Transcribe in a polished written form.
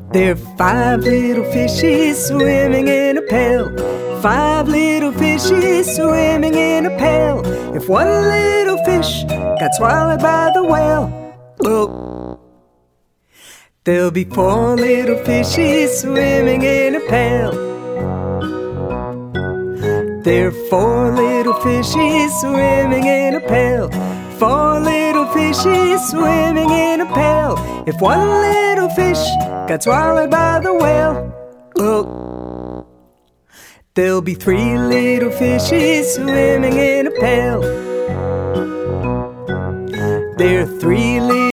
There are 5 little fishes swimming in a pail. 5 little fishes swimming in a pail. If one little fish got swallowed by the whale, oh, there'll be 4 little fishes swimming in a pail. There are 4 little fishes swimming in a pail. 4 little fishes swimming in a pail. If one little fish got swallowed by the whale, oh, there'll be 3 little fishes swimming in a pail. There are 3 little